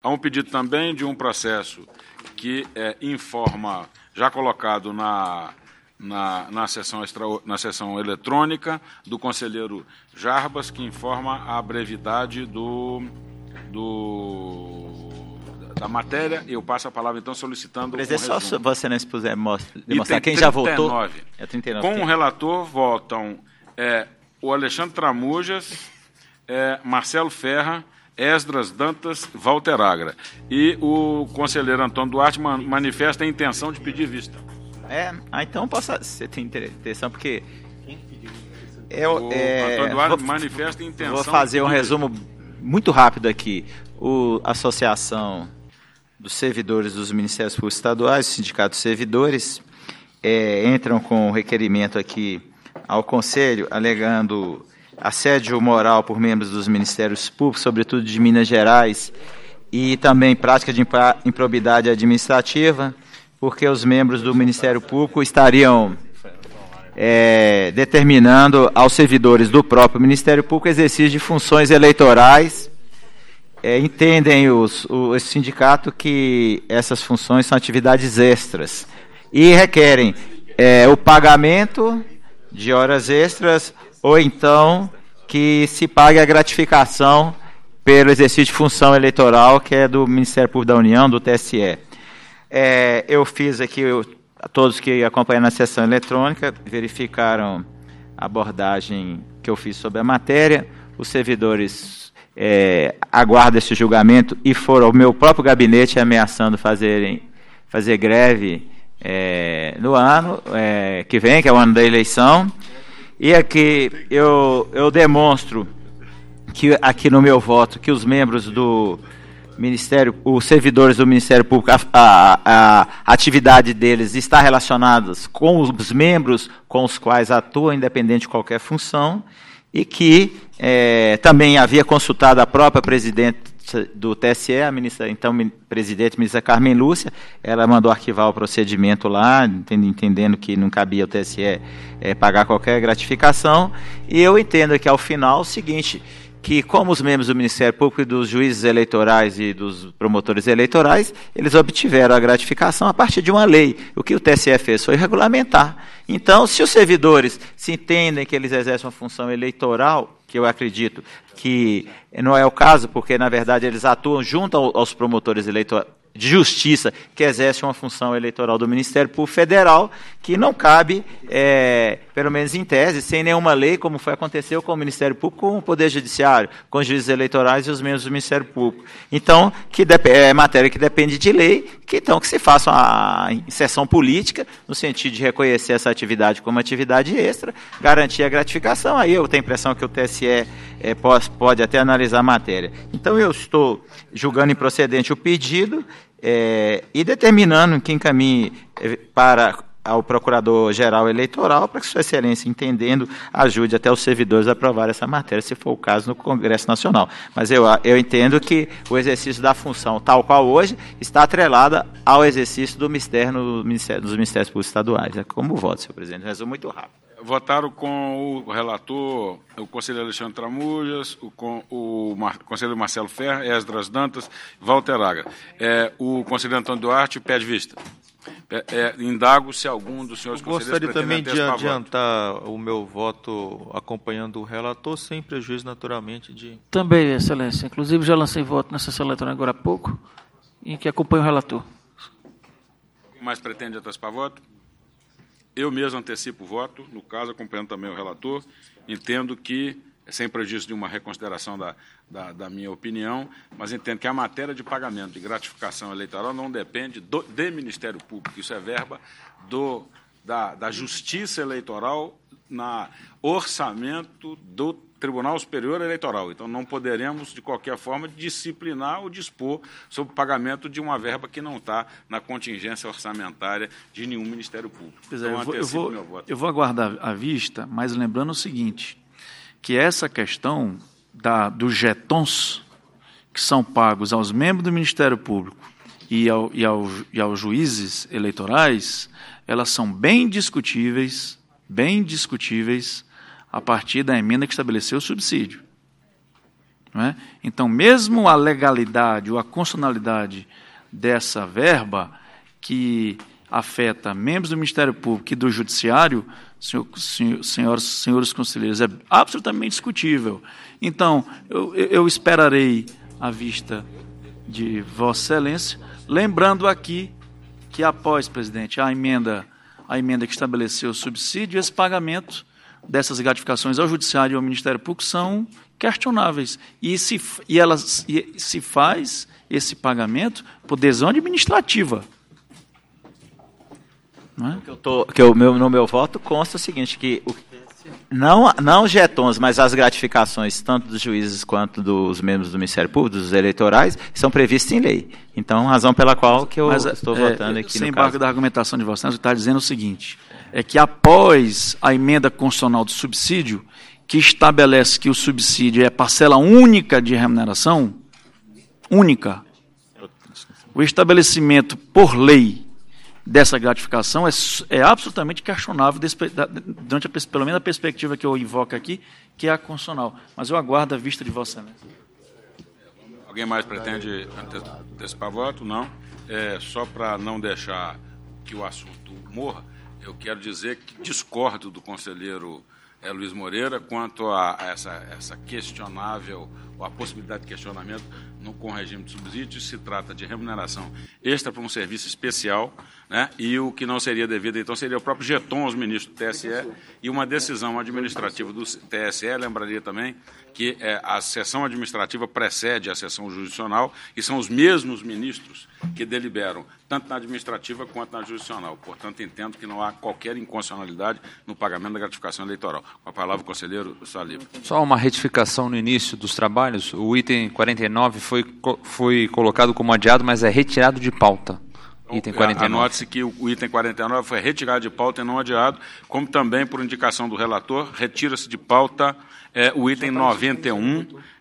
Há um pedido também de um processo que informa, já colocado na sessão eletrônica, do conselheiro Jarbas, que informa a brevidade da matéria. Eu passo a palavra, então, solicitando Presidente, um resumo. só você não puder demonstrar Quem quem já votou. 39. Com o relator votam o Alexandre Tramujas, Marcelo Ferra, Esdras Dantas, Walter Agra. E o conselheiro Antônio Duarte manifesta a intenção de pedir vista. Então você tem intenção, porque Antônio Duarte manifesta a intenção. Vou fazer um resumo muito rápido aqui. A Associação dos Servidores dos Ministérios Públicos Estaduais, o Sindicato dos Servidores, entram com um requerimento aqui ao Conselho, alegando assédio moral por membros dos Ministérios Públicos, sobretudo de Minas Gerais, e também prática de improbidade administrativa, porque os membros do Ministério Público estariam determinando aos servidores do próprio Ministério Público exercício de funções eleitorais. Entendem esse sindicato que essas funções são atividades extras e requerem o pagamento de horas extras ou então que se pague a gratificação pelo exercício de função eleitoral, que é do Ministério Público da União, do TSE. Eu fiz aqui, todos que acompanharam a sessão eletrônica verificaram a abordagem que eu fiz sobre a matéria. Os servidores aguardam esse julgamento e foram ao meu próprio gabinete ameaçando fazer greve no ano que vem, que é o ano da eleição. E aqui eu demonstro que aqui no meu voto que os membros do Ministério, os servidores do Ministério Público, a atividade deles está relacionada com os membros com os quais atuam, independente de qualquer função, e que também havia consultado a própria presidente do TSE, a ministra, então presidente, ministra Carmen Lúcia. Ela mandou arquivar o procedimento lá, entendendo que não cabia ao TSE pagar qualquer gratificação, e eu entendo que ao final o seguinte, que como os membros do Ministério Público e dos juízes eleitorais e dos promotores eleitorais, eles obtiveram a gratificação a partir de uma lei. O que o TSE fez foi regulamentar. Então, se os servidores se entendem que eles exercem uma função eleitoral, que eu acredito que não é o caso, porque, na verdade, eles atuam junto aos promotores eleitorais de justiça, que exercem uma função eleitoral do Ministério Público Federal, que não cabe, pelo menos em tese, sem nenhuma lei, como aconteceu com o Ministério Público, com o Poder Judiciário, com os juízes eleitorais e os membros do Ministério Público. Então, é matéria que depende de lei, que se faça uma inserção política, no sentido de reconhecer essa atividade como atividade extra, garantir a gratificação. Aí eu tenho a impressão que o TSE pode até analisar a matéria. Então, eu estou julgando improcedente o pedido, e determinando que encaminhe para ao Procurador-Geral Eleitoral, para que Sua Excelência, entendendo, ajude até os servidores a aprovar essa matéria, se for o caso, no Congresso Nacional. Mas eu entendo que o exercício da função, tal qual hoje, está atrelada ao exercício dos Ministérios Públicos Estaduais. Como voto, senhor presidente? Um resumo muito rápido. Votaram com o relator, o conselheiro Alexandre Tramujas, o conselheiro Marcelo Ferra, Esdras Dantas, Walter Agra. O conselheiro Antônio Duarte pede vista. Indago se algum dos senhores conselheiros gostaria também de adiantar o meu voto acompanhando o relator, sem prejuízo, naturalmente, de... Também, Excelência. Inclusive, já lancei voto na sessão eletrônica agora há pouco, em que acompanho o relator. Alguém mais pretende antecipar voto? Eu mesmo antecipo o voto, no caso, acompanhando também o relator. Entendo que, sem prejuízo de uma reconsideração da minha opinião, mas entendo que a matéria de pagamento de gratificação eleitoral não depende do Ministério Público. Isso é verba da Justiça Eleitoral na orçamento do Tribunal Superior Eleitoral. Então, não poderemos, de qualquer forma, disciplinar ou dispor sobre o pagamento de uma verba que não está na contingência orçamentária de nenhum Ministério Público. Então, eu vou aguardar a vista, mas lembrando o seguinte, que essa questão dos jetons que são pagos aos membros do Ministério Público e aos juízes eleitorais, elas são bem discutíveis a partir da emenda que estabeleceu o subsídio. Não é? Então, mesmo a legalidade ou a constitucionalidade dessa verba, que afeta membros do Ministério Público e do Judiciário, senhores conselheiros, é absolutamente discutível. Então, eu esperarei a vista de Vossa Excelência, lembrando aqui que, após, presidente, a emenda que estabeleceu o subsídio, esse pagamento dessas gratificações ao Judiciário e ao Ministério Público são questionáveis. E se faz esse pagamento por decisão administrativa. Não é? No meu voto consta o seguinte, que não jetons, mas as gratificações, tanto dos juízes quanto dos membros do Ministério Público, dos eleitorais, são previstas em lei. Então, razão pela qual que eu estou votando aqui sem embargo da argumentação de Vossa Excelência, está dizendo o seguinte, é que após a emenda constitucional do subsídio, que estabelece que o subsídio é parcela única de remuneração, única, o estabelecimento por lei dessa gratificação é absolutamente questionável, pelo menos a perspectiva que eu invoco aqui, que é a constitucional. Mas eu aguardo a vista de Vossa Excelência. Alguém mais pretende antecipar voto? Não. Só para não deixar que o assunto morra, eu quero dizer que discordo do conselheiro Luiz Moreira quanto a essa questionável, ou a possibilidade de questionamento com o regime de subsídio. Se trata de remuneração extra para um serviço especial, né? E o que não seria devido, então, seria o próprio jeton aos ministros do TSE, e uma decisão administrativa do TSE. Lembraria também que a sessão administrativa precede a sessão jurisdicional, e são os mesmos ministros que deliberam, tanto na administrativa quanto na jurisdicional. Portanto, entendo que não há qualquer inconstitucionalidade no pagamento da gratificação eleitoral. Com a palavra, o conselheiro Saliba. Só uma retificação no início dos trabalhos. O item 49 foi colocado como adiado, mas é retirado de pauta. Item 49. Anote-se que o item 49 foi retirado de pauta e não adiado, como também, por indicação do relator, retira-se de pauta o item 91,